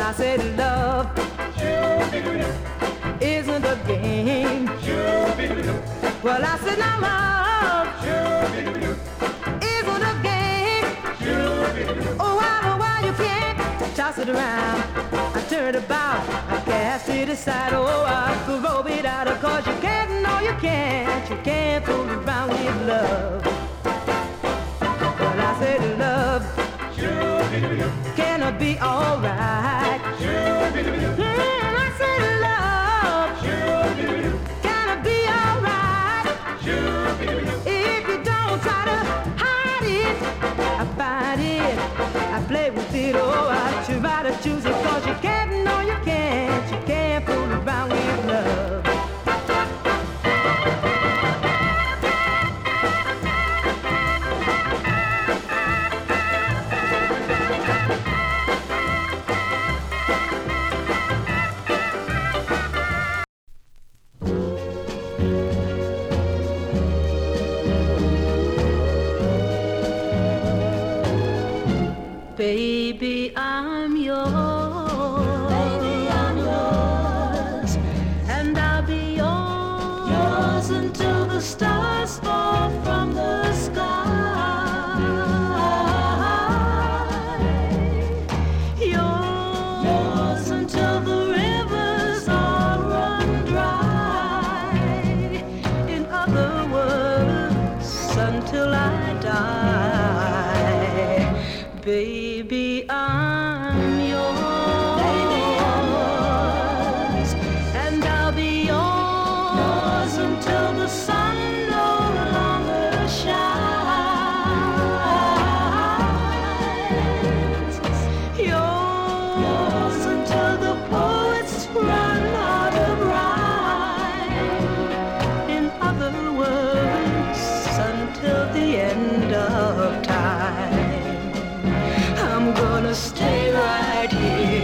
I said love isn't a game. Well, I said now love isn't a game. Oh, why you can't toss it around? I turn it about, I cast it aside. Oh, I throw it out, cause you can't, no you can't fool around with love. Well, I said love cannot be alright. I said love cannot be alright. If you don't try to hide it, I find it, I play with it. Oh, I try to choose it, cause you can't, no you can't fool around with love. Baby, I'm yours. Baby, I'm yours. And I'll be yours until the stars fall from the sky. Yours until the rivers all run dry. In other words, until I die. Baby, I'm yours, and I'll be yours until the sun no longer shines. Yours until the poets run out of rhyme. In other words, until the end of time. I'm gonna stay right here